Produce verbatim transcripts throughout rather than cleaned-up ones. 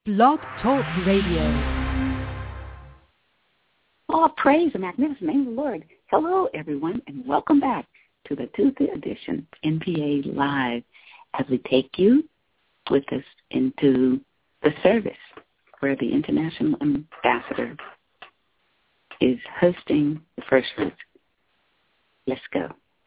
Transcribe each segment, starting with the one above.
Blog Talk Radio. Oh, praise the magnificent name of the Lord. Hello, everyone, and welcome back to the Tuesday edition N P A Live as we take you with us into the service where the International Ambassador is hosting the first fruit. Let's go.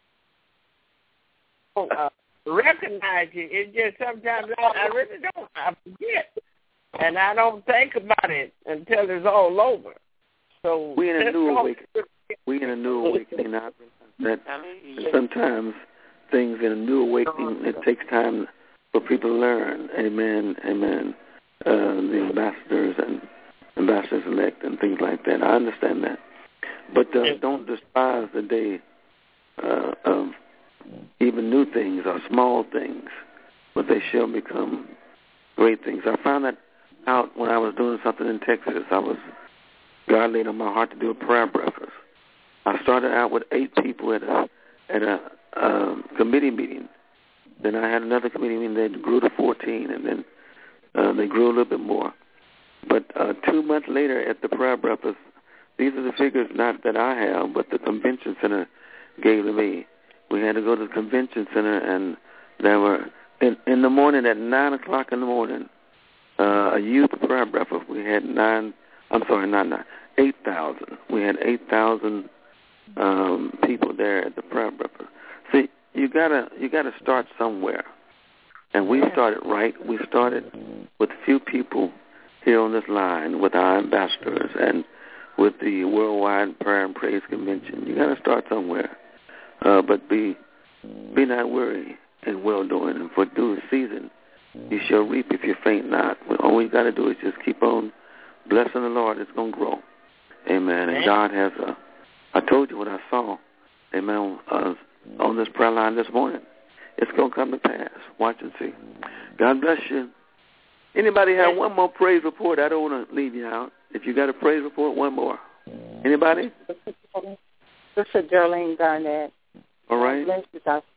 Oh, uh, recognize you. It's just sometimes I, I really don't. I forget. And I don't think about it until it's all over. So we're in a new awakening. We're in a new awakening. I that sometimes things in a new awakening, it takes time for people to learn. Amen. Amen. Uh, the ambassadors and ambassadors-elect and things like that. I understand that. But uh, don't despise the day uh, of even new things or small things, but they shall become great things. I found that out when I was doing something in Texas. I was God laid on my heart to do a prayer breakfast. I started out with eight people at a at a um, committee meeting. Then I had another committee meeting that grew to fourteen, and then uh, they grew a little bit more. But uh, two months later at the prayer breakfast, these are the figures not that I have, but the convention center gave to me. We had to go to the convention center, and there were in, in the morning at nine o'clock in the morning. Uh, a youth prayer breakfast. We had nine. I'm sorry, not nine. Eight thousand. We had eight thousand um, people there at the prayer breakfast. See, you gotta you gotta start somewhere, and we started right. We started with a few people here on this line with our ambassadors and with the Worldwide Prayer and Praise Convention. You gotta start somewhere, uh, but be be not weary in well doing, and for due season you shall reap if you faint not. All you got to do is just keep on blessing the Lord. It's going to grow. Amen. And God has a, I told you what I saw, amen, uh, on this prayer line this morning. It's going to come to pass. Watch and see. God bless you. Anybody have one more praise report? I don't want to leave you out. If you got a praise report, one more. Anybody? This is Geraldine Garnett. All right. Bless you, Doctor.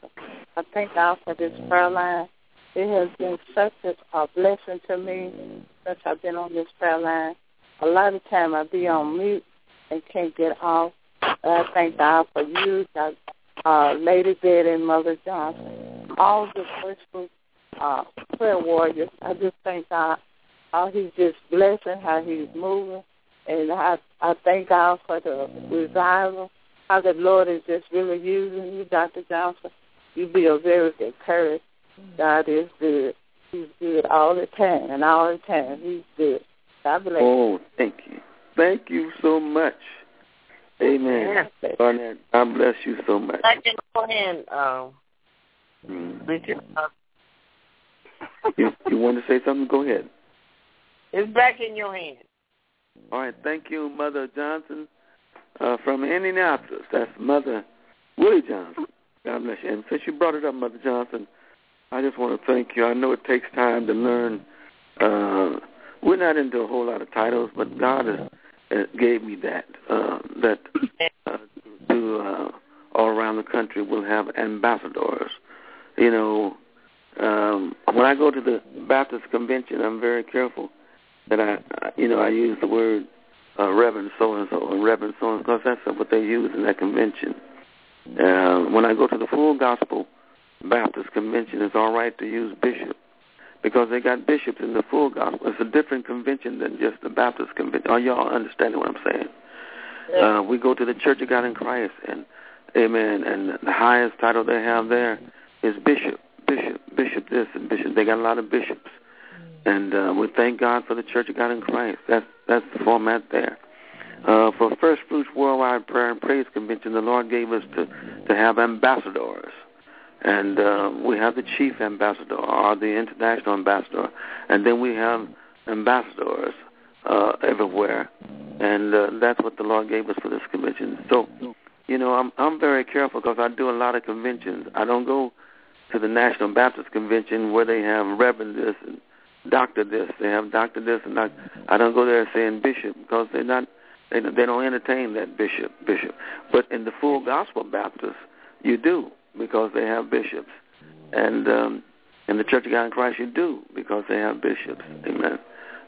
I thank God for this prayer line. It has been such a blessing to me since I've been on this prayer line. A lot of time I be on mute and can't get off. I thank God for you, uh, Lady Betty and Mother Johnson, all the first uh, prayer warriors. I just thank God how He's just blessing, how He's moving, and I, I thank God for the revival, how the Lord is just really using you, Doctor Johnson. You be a very good courage. God is good. He's good all the time, and all the time He's good. God bless you. Oh, thank you. Thank you so much. Amen. Barnett, God bless you so much. Back in your hand, um, mm. you, you want to say something? Go ahead. It's back in your hand. All right. Thank you, Mother Johnson uh, from Indianapolis. That's Mother Willie Johnson. God bless you. And since you brought it up, Mother Johnson, I just want to thank you. I know it takes time to learn. Uh, we're not into a whole lot of titles, but God has, uh, gave me that, uh, that uh, to uh, all around the country we'll have ambassadors. You know, um, when I go to the Baptist convention, I'm very careful that I, you know, I use the word uh, Reverend so-and-so or Reverend so-and-so because that's what they use in that convention. Uh, when I go to the Full Gospel Baptist Convention, it's all right to use bishop because they got bishops in the Full Gospel. It's a different convention than just the Baptist Convention. Are y'all understanding what I'm saying? Yeah. Uh, we go to the Church of God in Christ, and amen, and the highest title they have there is bishop, bishop, bishop this and bishop. They got a lot of bishops, and uh, we thank God for the Church of God in Christ. That's, that's the format there. Uh, for First Fruits Worldwide Prayer and Praise Convention, the Lord gave us to, to have ambassadors. And uh, we have the chief ambassador or the international ambassador, and then we have ambassadors uh, everywhere, and uh, that's what the Lord gave us for this convention. So, you know, I'm I'm very careful because I do a lot of conventions. I don't go to the National Baptist Convention where they have Reverend this and Doctor this. They have Doctor this and Doctor. I don't go there saying Bishop because they're not. They they don't entertain that bishop bishop. But in the Full Gospel Baptist, you do. Because they have bishops. And um, in the Church of God in Christ, you do, because they have bishops. Amen.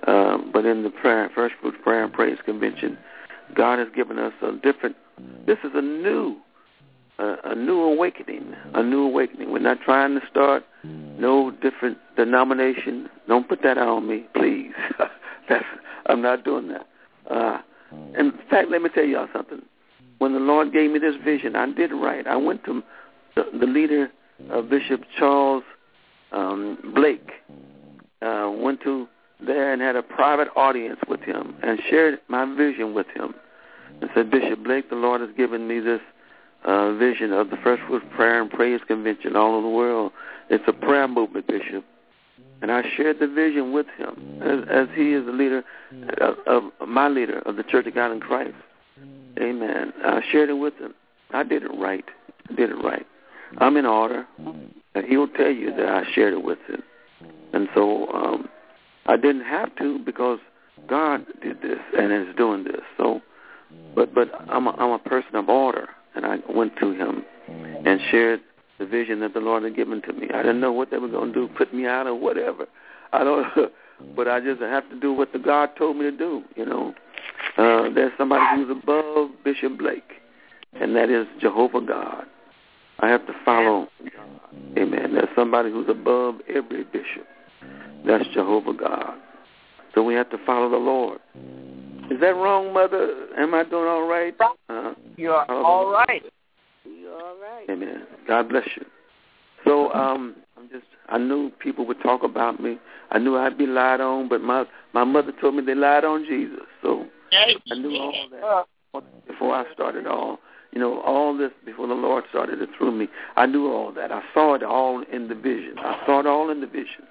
Uh, but in the prayer, First Fruits Prayer and Praise Convention, God has given us a different, this is a new, uh, a new awakening, a new awakening. We're not trying to start no different denomination. Don't put that on me, please. That's, I'm not doing that. Uh, in fact, let me tell y'all something. When the Lord gave me this vision, I did right. I went to the, the leader, uh, Bishop Charles um, Blake, uh, went to there and had a private audience with him and shared my vision with him. And said, Bishop Blake, the Lord has given me this uh, vision of the First Fruits Prayer and Praise Convention all over the world. It's a prayer movement, Bishop. And I shared the vision with him as, as he is the leader of, of my leader of the Church of God in Christ. Amen. I shared it with him. I did it right. I did it right. I'm in order. And he'll tell you that I shared it with him. And so um, I didn't have to because God did this and is doing this. So, but but I'm a, I'm a person of order, and I went to him and shared the vision that the Lord had given to me. I didn't know what they were going to do, put me out or whatever. I don't, but I just have to do what the God told me to do. You know, uh, there's somebody who's above Bishop Blake, and that is Jehovah God. I have to follow God. Amen. There's somebody who's above every bishop. That's Jehovah God. So we have to follow the Lord. Is that wrong, Mother? Am I doing all right? Uh, You're all right. You're all right. Amen. God bless you. So um, I'm just, I knew people would talk about me. I knew I'd be lied on, but my, my mother told me they lied on Jesus. So I knew all that before I started all, you know, all this before the Lord started it through me. I knew all that. I saw it all in the vision. I saw it all in the vision.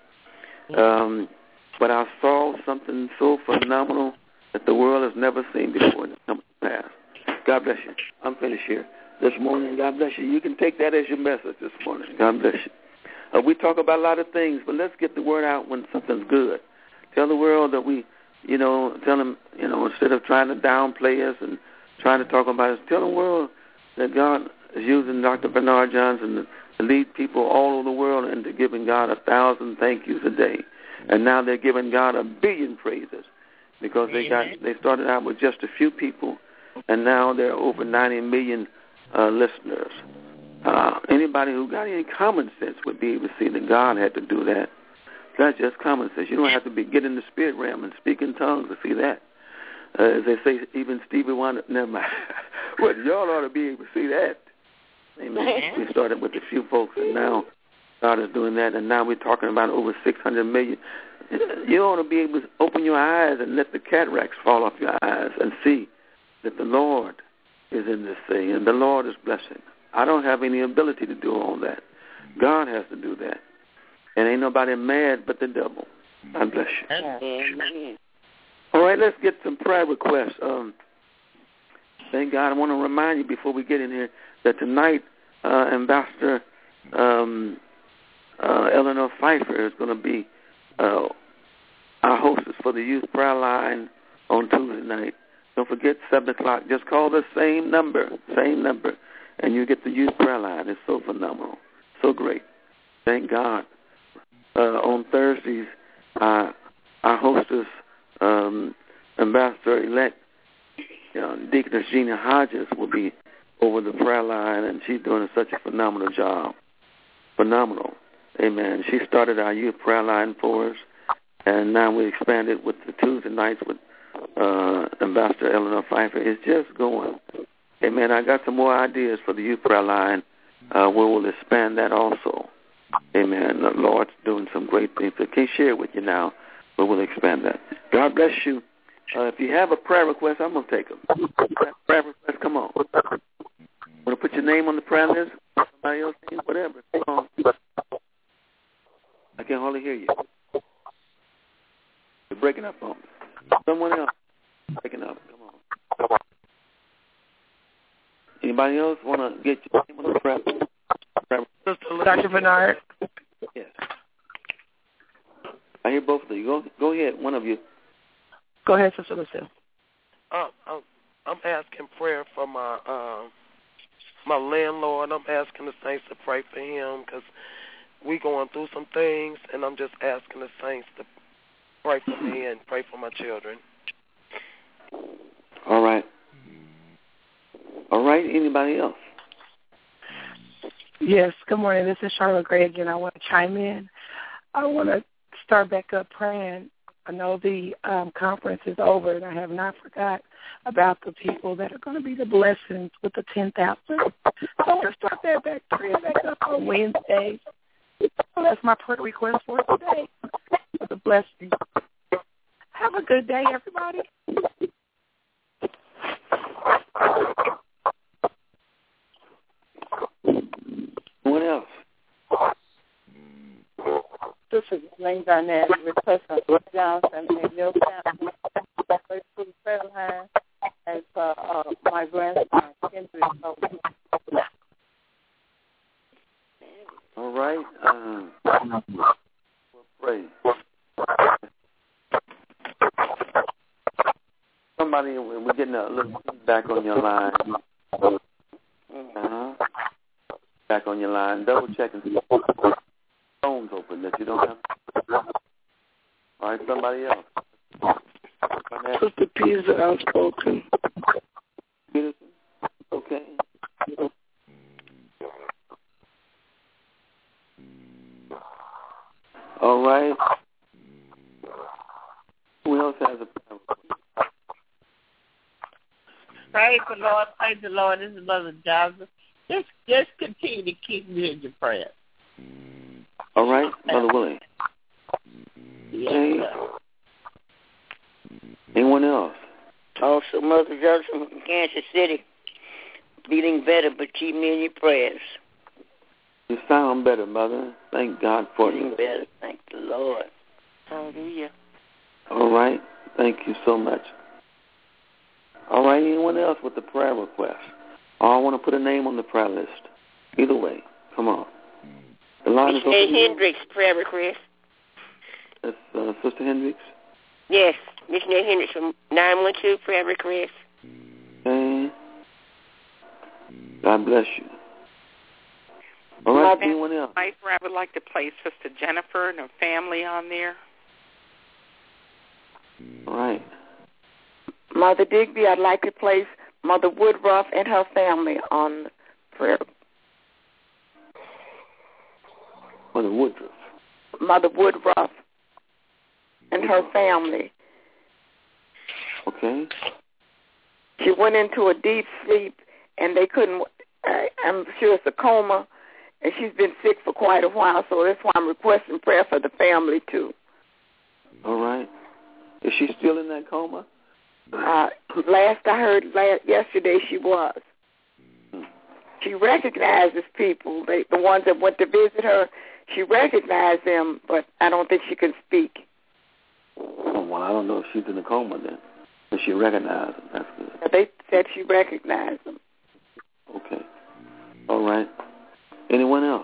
Um, but I saw something so phenomenal that the world has never seen before in the past. God bless you. I'm finished here this morning. God bless you. You can take that as your message this morning. God bless you. Uh, we talk about a lot of things, but let's get the word out when something's good. Tell the world that we, you know, tell them, you know, instead of trying to downplay us and trying to talk about us, tell the world that God is using Doctor Bernard Johnson to lead people all over the world into giving God a thousand thank yous a day. And now they're giving God a billion praises because they got they started out with just a few people, and now there are over ninety million uh, listeners. Uh, anybody who got any common sense would be able to see that God had to do that. That's just common sense. You don't have to be get in the spirit realm and speak in tongues to see that. Uh, as they say, even Stevie Wonder, never mind. Well, y'all ought to be able to see that. Amen. We started with a few folks, and now God is doing that, and now we're talking about over six hundred million. You ought to be able to open your eyes and let the cataracts fall off your eyes and see that the Lord is in this thing, and the Lord is blessing. I don't have any ability to do all that. God has to do that. And ain't nobody mad but the devil. God bless you. Amen. All right, let's get some prayer requests. Um, thank God. I want to remind you before we get in here that tonight uh, Ambassador um, uh, Eleanor Pfeiffer is going to be uh, our hostess for the youth prayer line on Tuesday night. Don't forget, seven o'clock. Just call the same number, same number, and you get the youth prayer line. It's so phenomenal, so great. Thank God. Uh, on Thursdays, uh, our hostess, um, Ambassador-elect you know, Deaconess Gina Hodges, will be over the prayer line, and she's doing such a phenomenal job. Phenomenal. Amen. She started our youth prayer line for us, and now we expanded with the Tuesday nights with uh, Ambassador Eleanor Pfeiffer. It's just going. Amen. I got some more ideas for the youth prayer line uh, where we'll expand that also. Amen. The Lord's doing some great things. I can't share it with you now, but we'll expand that. God bless you. Uh, if you have a prayer request, I'm going to take them. Prayer request, come on. Want to put your name on the prayer list? Somebody else, whatever. Come on. I can hardly hear you. You're breaking up on me. Someone else breaking up. Come on. Come on. Anybody else want to get your name on the prayer list? Doctor Bernard. Yes. I hear both of you. Go, go ahead, one of you. Go ahead, Sister Lucille. Uh, I'm, I'm asking prayer for my uh, my landlord. I'm asking the saints to pray for him because we're going through some things, and I'm just asking the saints to pray for me and pray for my children. All right. All right. Anybody else? Yes, good morning. This is Charlotte Gray again. I want to chime in. I want to start back up praying. I know the um, conference is over, and I have not forgot about the people that are going to be the blessings with the ten thousand. So I want to start that back, praying back up on Wednesday. So that's my prayer request for today, for the blessing. Have a good day, everybody. What else? This is Lane Garnett, request of Johnson and your family. Pray for the prayer line and for uh, my grandson, Kendrick. All right. Um, we'll pray. Somebody, we're getting a little feedback on your line. Uh-huh. Back on your line. Double checking the phone's open that you don't have. All right, somebody else. Sister Peterson, outspoken. Peterson? Okay. All right. Who else has a prayer? Praise the Lord, praise the Lord. This is Mother Johnson. Just, just continue to keep me in your prayers. All right, Brother Willie. Yes, okay. sir. Anyone else? Also, Mother Johnson from Kansas City, feeling better, but keep me in your prayers. You sound better, Mother. Thank God for feeling you. better. Thank the Lord. Hallelujah. All right. Thank you so much. All right. Anyone else with the prayer request? Oh, I want to put a name on the prayer list. Either way. Come on. The line is open. Hendricks prayer request. That's uh, Sister Hendricks? Yes. Missionary Hendricks from nine one two prayer request. Okay. God bless you. All right, Mother, anyone else? I would like to place Sister Jennifer and her family on there. All right. Mother Digby, I'd like to place Mother Woodruff and her family on prayer. Mother Woodruff. Mother Woodruff and her family. Okay. She went into a deep sleep, and they couldn't, uh, I'm sure it's a coma, and she's been sick for quite a while, so that's why I'm requesting prayer for the family, too. All right. Is she still in that coma? Uh, last I heard last, yesterday she was. She recognizes people, they, the ones that went to visit her. She recognized them, but I don't think she can speak. Oh, well, I don't know if she's in a coma then. But she recognized them. That's good. They said she recognized them. Okay. All right. Anyone else?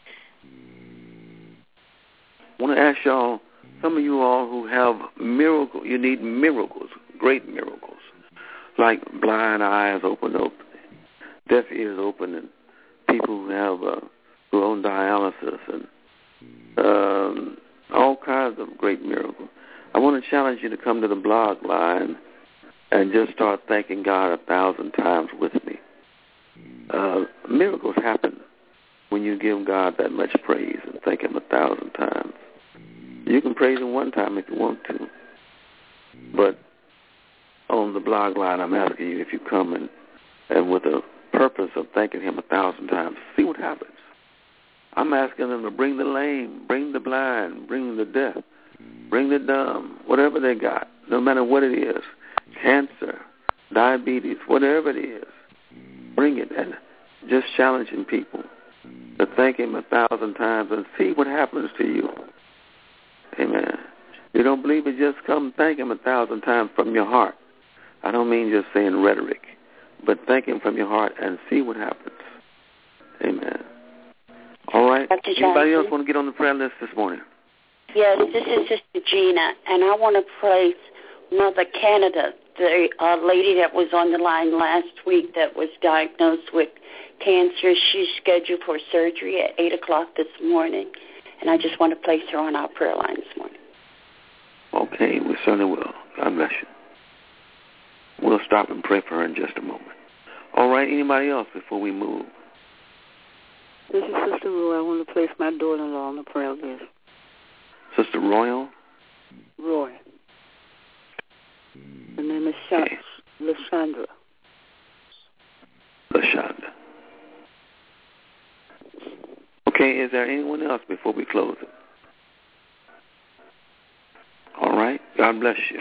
I want to ask y'all, some of you all who have miracles, you need miracles, great miracles, like blind eyes open up, deaf ears open, and people who have uh, who are on dialysis, and um, all kinds of great miracles. I want to challenge you to come to the blog line and just start thanking God a thousand times with me. Uh, miracles happen when you give God that much praise and thank Him a thousand times. You can praise Him one time if you want to, but on the blog line, I'm asking you if you come and, and with a purpose of thanking Him a thousand times, see what happens. I'm asking them to bring the lame, bring the blind, bring the deaf, bring the dumb, whatever they got, no matter what it is, cancer, diabetes, whatever it is, bring it, and just challenging people to thank Him a thousand times and see what happens to you. Amen. You don't believe it, just come thank Him a thousand times from your heart. I don't mean just saying rhetoric, but thank Him from your heart and see what happens. Amen. All right. Anybody else want to get on the prayer list this morning? Yes, this is Sister Gina, and I want to praise Mother Canada, the uh, lady that was on the line last week that was diagnosed with cancer. She's scheduled for surgery at eight o'clock this morning, and I just want to place her on our prayer line this morning. Okay, we certainly will. God bless you. We'll stop and pray for her in just a moment. All right, anybody else before we move? This is Sister Roy. I want to place my daughter-in-law on the prayer list. Sister Royal? Roy. Her name is Sha- okay. LaShondra. LaShondra. Okay, is there anyone else before we close it? All right, God bless you.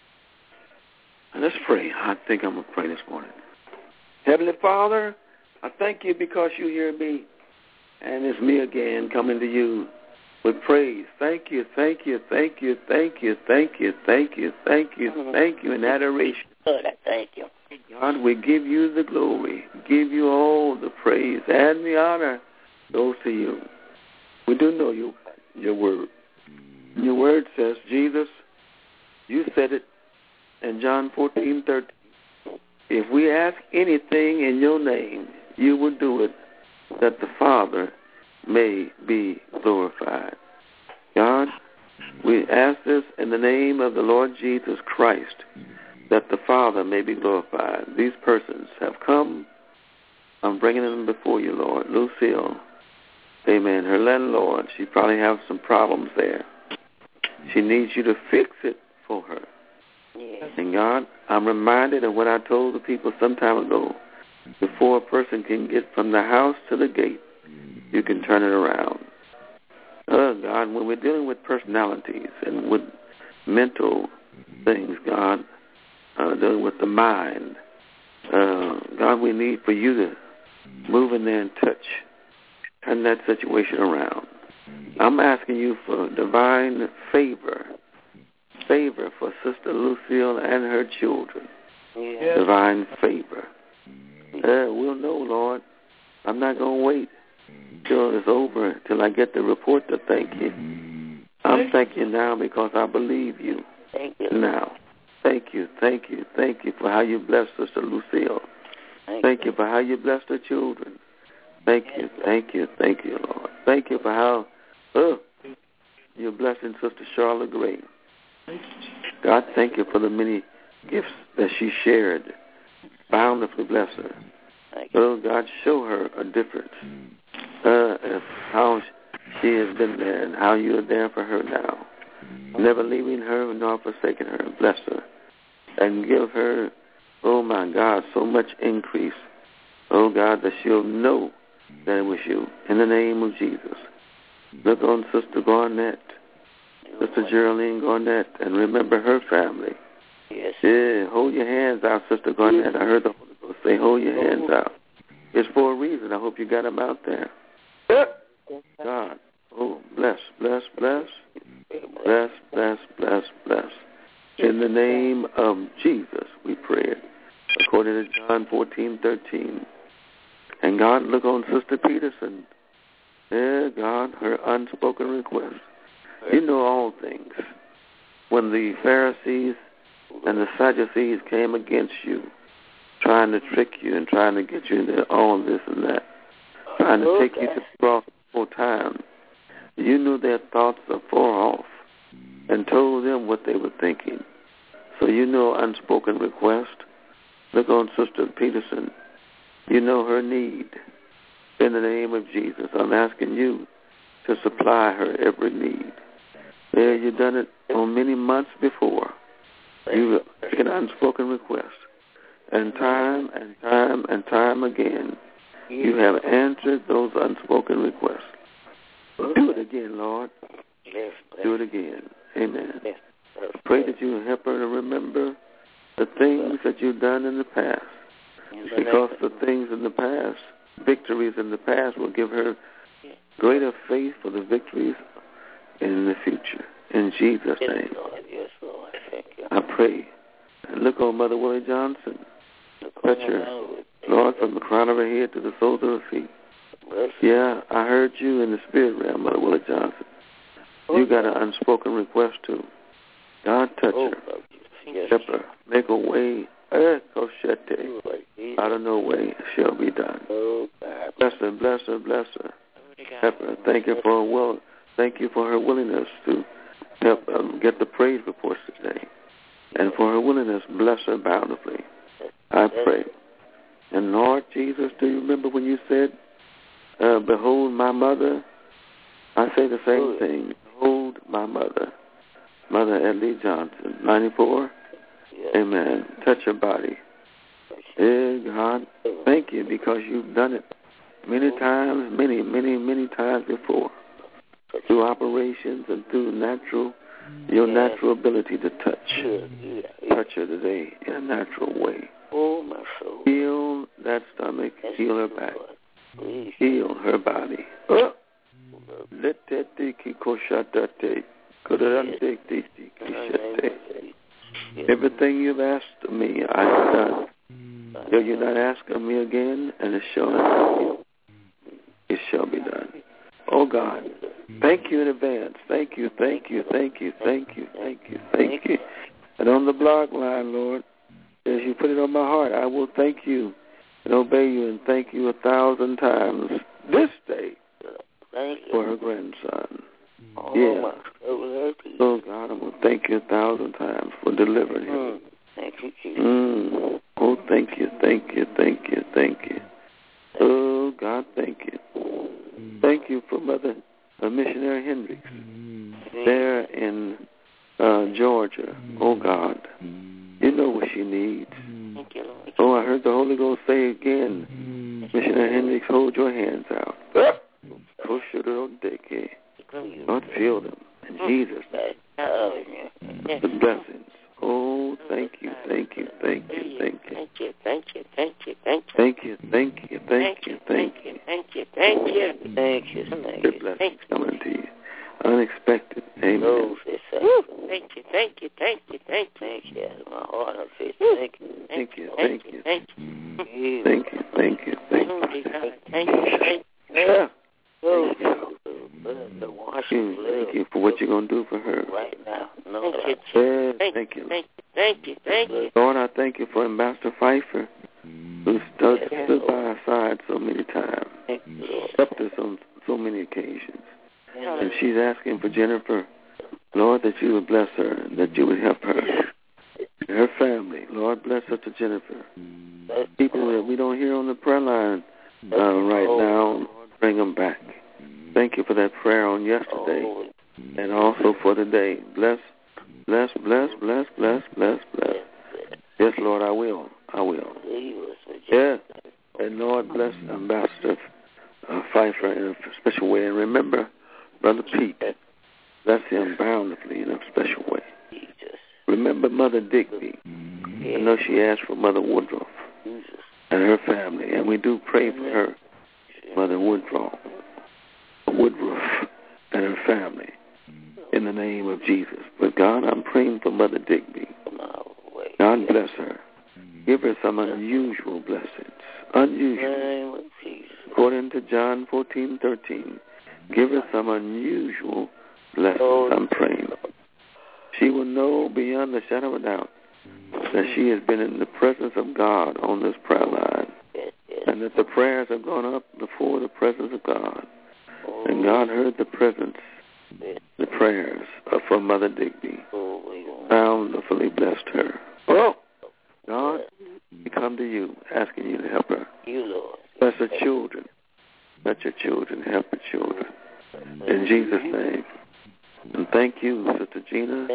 Let's pray. I think I'm going to pray this morning. Heavenly Father, I thank you because you hear me. And it's me again coming to you with praise. Thank you, thank you, thank you, thank you, thank you, thank you, thank you, thank you, in adoration. Lord, I thank you. God, we give you the glory, give you all the praise and the honor goes to you. We do know you, your word. Your word says, Jesus, you said it in John fourteen thirteen. If we ask anything in your name, you will do it, that the Father may be glorified. God, we ask this in the name of the Lord Jesus Christ, that the Father may be glorified. These persons have come. I'm bringing them before you, Lord. Lucille, amen. Her landlord, she probably has some problems there. She needs you to fix it for her. Yes. And God, I'm reminded of what I told the people some time ago. Before a person can get from the house to the gate, you can turn it around. Oh, God, when we're dealing with personalities and with mental things, God, uh, dealing with the mind, uh, God, we need for you to move in there and touch, turn that situation around. I'm asking you for divine favor, favor for Sister Lucille and her children, yes. divine favor. Uh, we'll know, Lord. I'm not going to wait till it's over, till I get the report to thank you. I'm thanking you now because I believe you. Thank you. Now. Thank you, thank you, thank you for how you blessed Sister Lucille. Thank, thank you for how you blessed her children. Thank you, thank you, thank you, Lord. Thank you for how uh, you're blessing Sister Charlotte Gray. God, thank you for the many gifts that she shared. Bountifully bless her. Oh, God, show her a difference. Uh, how she has been there and how you are there for her now. Never leaving her nor forsaking her. Bless her. And give her, oh, my God, so much increase. Oh, God, that she'll know that it was you. In the name of Jesus. Look on Sister Garnett, Sister Geraldine Garnett, and remember her family. Yes. Yeah, hold your hands out, Sister Garnett. I heard the Holy Ghost say, hold your hands out. It's for a reason. I hope you got them out there. God, oh, bless, bless, bless, bless, bless, bless, bless. In the name of Jesus, we pray, according to John fourteen thirteen. And God, look on Sister Peterson. Yeah, God, her unspoken request. You know all things. When the Pharisees and the Sadducees came against you, trying to trick you and trying to get you into all this and that, trying to take you to the cross full time, you knew their thoughts afar off and told them what they were thinking. So you know unspoken request. Look on Sister Peterson. You know her need. In the name of Jesus, I'm asking you to supply her every need. Yeah, you've done it on many months before. You've taken unspoken requests. And time and time and time again, you have answered those unspoken requests. Do it again, Lord. Do it again. Amen. Pray that you will help her to remember the things that you've done in the past. Because the things in the past, victories in the past, will give her greater faith for the victories in the future. In Jesus' name. I pray. And look on Mother Willie Johnson. Touch her, Lord, from the crown of her head to the soles of her feet. Yeah, I heard you in the spirit realm, Mother Willie Johnson. You got an unspoken request too. God, touch her. Help her. Make a way. Out of no way shall be done. Bless her, bless her, bless her. Help her. Thank you for her will. Thank you for her willingness to help um, get the praise reports today. And for her willingness, bless her bountifully. I pray. And Lord Jesus, do you remember when you said, uh, behold my mother? I say the same thing. Behold my mother. Mother Edley Johnson, ninety-four. Amen. Touch her body. Dear God, thank you because you've done it many times, many, many, many times before. Through operations and through natural, your natural ability to touch. Touch her today in a natural way. Heal that stomach, heal her back. Heal her body. Oh. Everything you've asked of me, I've done. Will you not ask of me again, and it shall not be. It shall be done. Oh God, thank you in advance. Thank you, thank you, thank you, thank you, thank you, thank you. And on the blog line, Lord, as you put it on my heart, I will thank you and obey you and thank you a thousand times this day for her grandson. Yeah. Oh God, I'm going to thank you a thousand times for delivering him. Thank you, Jesus. Mm. Oh, thank you, thank you, thank you, thank you. Oh, God, thank you. Thank you for Mother uh, Missionary Hendricks there in uh, Georgia. Oh, God, you know what she needs. Oh, I heard the Holy Ghost say again, Missionary Hendricks, hold your hands out. Lord, feel them in Jesus' name. The blessings. Oh, thank you, thank you, thank you, thank you. Thank you, thank you, thank you, thank you. Thank you, thank you, thank you, thank you. Thank you, thank you, thank you, thank you. Good blessings coming to you. Unexpected. Amen. Thank you, thank you, thank you, thank you. Thank you. My heart and face. Thank you, thank you, thank you. Thank you, thank you, thank you, thank you. Thank you, thank you. Oh, thank you for what you're going to do for her. Right now. No, thank you. Yes, thank you. Thank you. Thank you. Thank you. Lord, I thank you for Ambassador Pfeiffer, who stood, stood by our side so many times, helped us on so many occasions. And she's asking for Jennifer, Lord, that you would bless her, that you would help her, and her family. Lord, bless her to Jennifer. People that we don't hear on the prayer line uh, right now, bring them back. Thank you for that prayer on yesterday and also for today. Bless, bless, bless, bless, bless, bless, bless. Yes, Lord, I will. I will. Yeah. And Lord, bless Ambassador uh, Pfeiffer in a special way. And remember, Brother Pete, bless him bountifully in a special way. Remember Mother Digby. I know she asked for Mother Woodruff and her family, and we do pray for her, Mother Woodruff, Woodruff and her family, in the name of Jesus. But God, I'm praying for Mother Digby. God bless her. Give her some unusual blessings. Unusual. According to John fourteen thirteen, give her some unusual blessings. I'm praying. She will know beyond the shadow of a doubt that she has been in the presence of God on this prayer line, and that the prayers have gone up before the presence of God. And God heard the presence, the prayers from Mother Digby. Bountifully blessed her. Oh, God, we come to you, asking you to help her. Bless her children. Let your children help her children. In Jesus' name. And thank you, Sister Gina.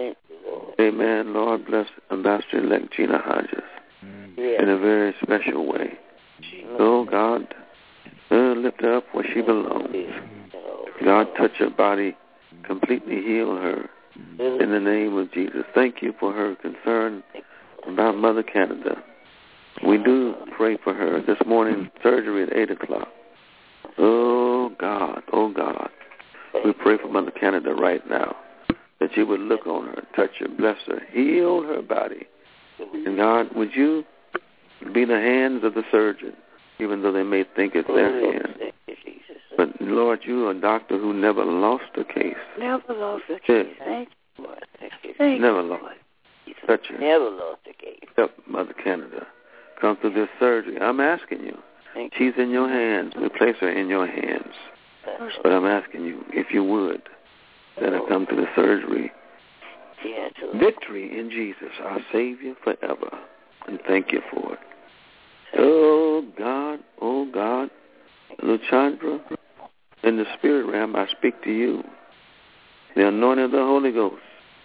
Amen. Lord, bless Ambassador-elect Gina Hodges in a very special way. Oh, God, uh, lift her up where she belongs. God, touch her body, completely heal her in the name of Jesus. Thank you for her concern about Mother Canada. We do pray for her this morning, surgery at eight o'clock. Oh, God, oh, God. We pray for Mother Canada right now, that you would look on her, touch her, bless her, heal her body. And God, would you be the hands of the surgeon, even though they may think it's their hands. But, Lord, you are a doctor who never lost a case. Never lost a case. Yes. Thank you, Lord. Thank you. Thank never you, lost. Lord. Touch her. Never lost a case. Help Mother Canada come through this surgery. I'm asking you. Thank She's in your hands. We place her in your hands. But I'm asking you, if you would, let her come to the surgery Yes, victory in Jesus, our Savior forever. And thank you for it. Oh, God, oh, God. Luchandra, in the spirit realm, I speak to you. The anointing of the Holy Ghost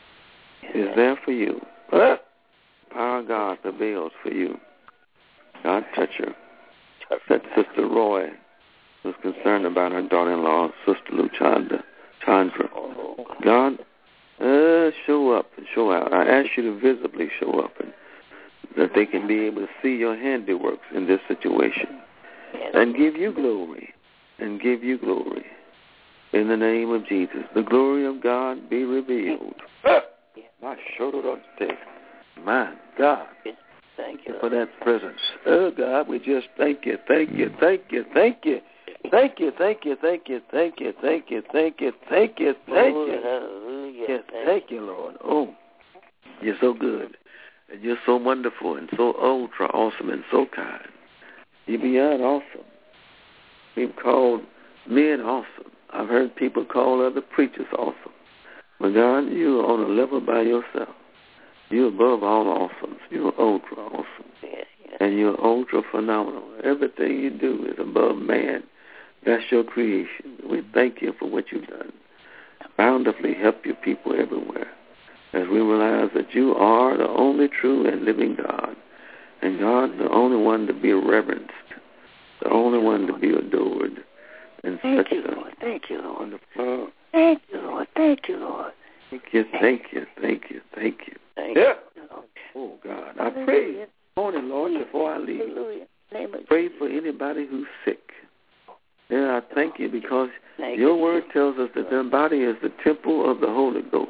is there for you. The power of God prevails for you. God, touch her. Touch Sister Roy, who's concerned about her daughter-in-law, Sister Luchandra. Chandra. God, uh, show up and show out. I ask you to visibly show up, and that they can be able to see your handiworks in this situation and give you glory, and give you glory. In the name of Jesus, the glory of God be revealed. My shoulder my God. Thank you for that presence. Oh, God, we just thank you, thank you, thank you, thank you. Thank you, thank you, thank you, thank you, thank you, thank you, thank you, thank you. Yes, thank you, Lord. Oh, you're so good, and you're so wonderful, and so ultra awesome, and so kind. You're beyond awesome. We've called men awesome. I've heard people call other preachers awesome. But God, you're on a level by yourself. You're above all awesomes. You're ultra awesome. And you're ultra phenomenal. Everything you do is above man. That's your creation. We thank you for what you've done. Bountifully help your people everywhere as we realize that you are the only true and living God. And God, the only one to be reverenced, the only one to be adored. And thank such you, a Lord. Thank you, Lord. Wonderful. Thank you, Lord. Thank you, Lord. Thank you, thank you, thank you, thank you. Thank yeah. you. Oh, God. I pray this morning, Lord, before I leave. Hallelujah. Pray for anybody who's sick. Yeah, I thank you because thank your you. word tells us that their body is the temple of the Holy Ghost.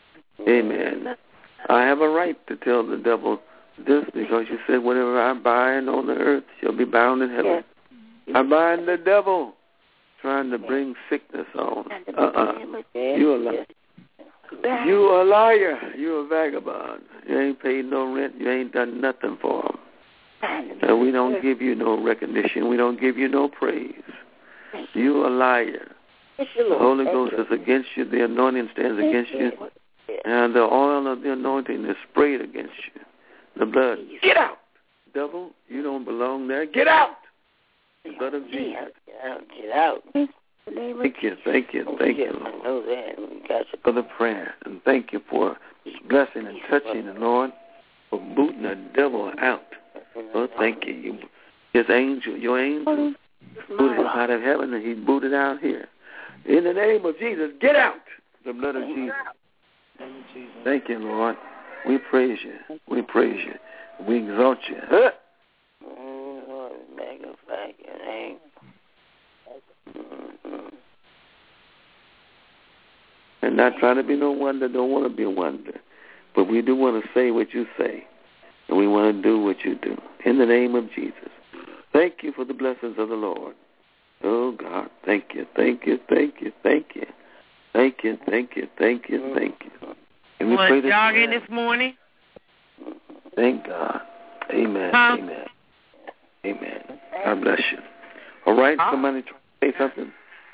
Amen. I have a right to tell the devil this because you said whatever I bind on the earth shall be bound in heaven. Yes. I bind the devil trying to bring sickness on. Uh-uh. You're a liar. You're a liar. You're a vagabond. You ain't paid no rent. You ain't done nothing for them. And we don't give you no recognition. We don't give you no praise. You're a liar. The Holy Ghost is against you. The anointing stands against you. And the oil of the anointing is sprayed against you. The blood. Get out. Devil, you don't belong there. Get out. The blood of Jesus. Get out. Get out. Thank you, thank you, thank you, Lord, for the prayer. And thank you for blessing and touching the Lord, for booting the devil out. Oh, thank you. you his angel, your angel, booted him out of heaven, and he booted out here. In the name of Jesus, get out. The blood of Jesus. Thank you, Lord. We praise you. We praise you. We exalt you. Huh? Oh, magnify your name. And not trying to be no wonder, don't want to be a wonder. But we do want to say what you say. And we want to do what you do. In the name of Jesus. Thank you for the blessings of the Lord. Oh, God, thank you, thank you, thank you, thank you. Thank you, thank you, thank you, thank you. Can we pray this jogging this morning? Thank God. Amen, huh? amen, amen. God bless you. All right, huh? somebody try to say something.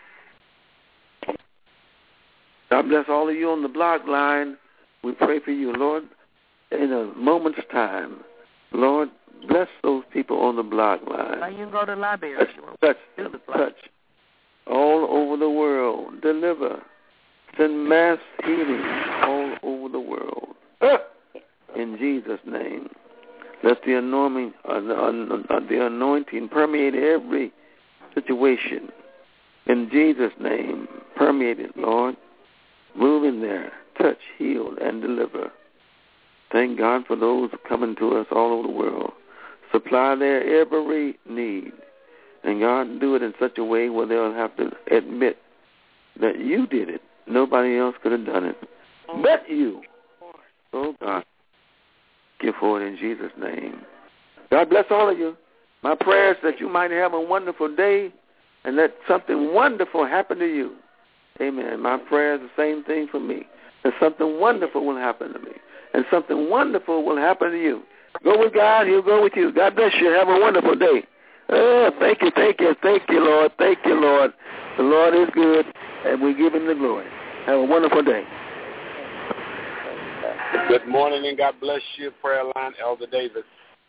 God bless all of you on the blog line. We pray for you, Lord, in a moment's time. Lord, bless those people on the blog line. Well, you can go to the library. Touch, touch, touch. All over the world. Deliver. Send mass healing all over the world. In Jesus' name. Let the anointing, uh, uh, the anointing permeate every situation. In Jesus' name, permeate it, Lord. Move in there, touch, heal, and deliver. Thank God for those coming to us all over the world. Supply their every need. And God, do it in such a way where they'll have to admit that you did it. Nobody else could have done it but you. Oh, God. Thank you for it in Jesus' name. God bless all of you. My prayer is that you might have a wonderful day and let something wonderful happen to you. Amen. My prayer is the same thing for me. That something wonderful will happen to me. And something wonderful will happen to you. Go with God. He'll go with you. God bless you. Have a wonderful day. Oh, thank you, thank you, thank you, Lord. Thank you, Lord. The Lord is good, and we give him the glory. Have a wonderful day. Good morning and God bless you, prayer line, Elder Davis.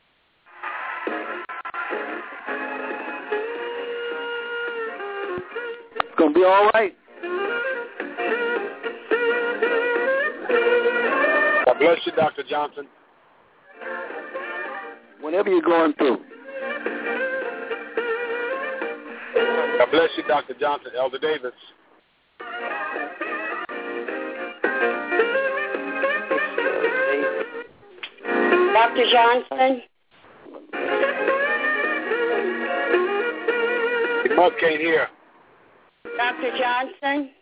It's going to be all right. God bless you, Doctor Johnson. Whatever you're going through. God bless you, Doctor Johnson, Elder Davis. Doctor Johnson? The mother can't hear. Doctor Johnson?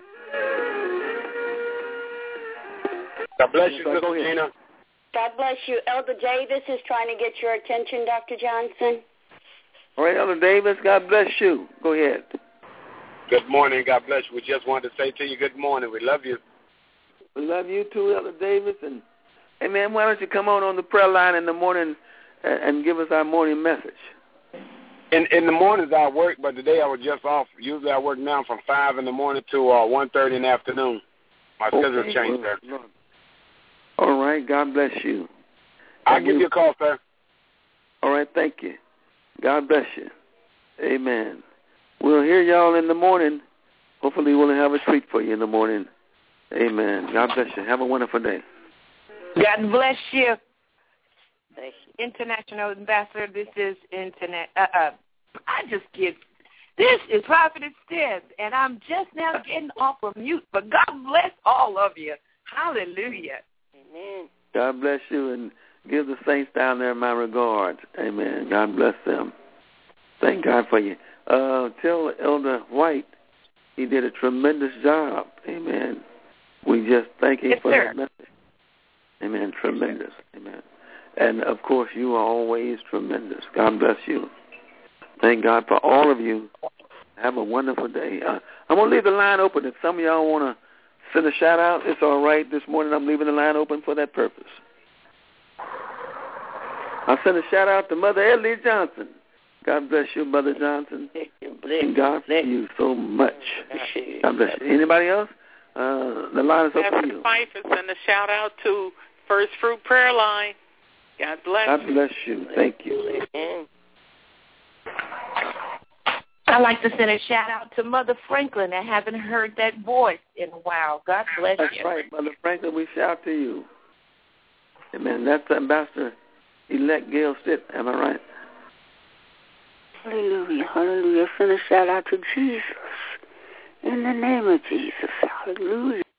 God bless you, Sister Gina. God bless you. Elder Davis is trying to get your attention, Doctor Johnson. All right, Elder Davis, God bless you. Go ahead. Good morning. God bless you. We just wanted to say to you good morning. We love you. We love you too, Elder Davis. And, hey, man, why don't you come on on the prayer line in the morning and, and give us our morning message? In in the mornings I work, but today I was just off. Usually I work now from five in the morning to uh, one thirty in the afternoon. My okay. schedule changed, well, sir. All right. God bless you. I'll and give you, you a call, sir. All right. Thank you. God bless you. Amen. We'll hear y'all in the morning. Hopefully we'll have a treat for you in the morning. Amen. God bless you. Have a wonderful day. God bless you. International Ambassador, this is Internet. Uh, uh, I just get, this is Prophetess Steph, and I'm just now getting off of mute, but God bless all of you. Hallelujah. Amen. God bless you, and give the saints down there my regards. Amen. God bless them. Thank God for you. Uh, tell Elder White he did a tremendous job. Amen. We just thank him yes, for sir. that message. Amen. Tremendous. Amen. And, of course, you are always tremendous. God bless you. Thank God for all of you. Have a wonderful day. Uh, I'm going to leave the line open. If some of y'all want to send a shout-out, it's all right. This morning I'm leaving the line open for that purpose. I'll send a shout-out to Mother Ellie Johnson. God bless you, Mother Johnson. Thank God for you so much. God bless you. Anybody else? Uh, the line is up for you. Pastor Pfeiffer, send a shout-out to First Fruit Prayer Line. God bless God you. bless you. Thank you. I'd like to send a shout-out to Mother Franklin. I haven't heard that voice in a while. God bless That's you. That's right, Mother Franklin. We shout to you. Amen. That's Ambassador-elect Gail Stitt. Am I right? Hallelujah. Hallelujah. Send a shout-out to Jesus. In the name of Jesus. Hallelujah.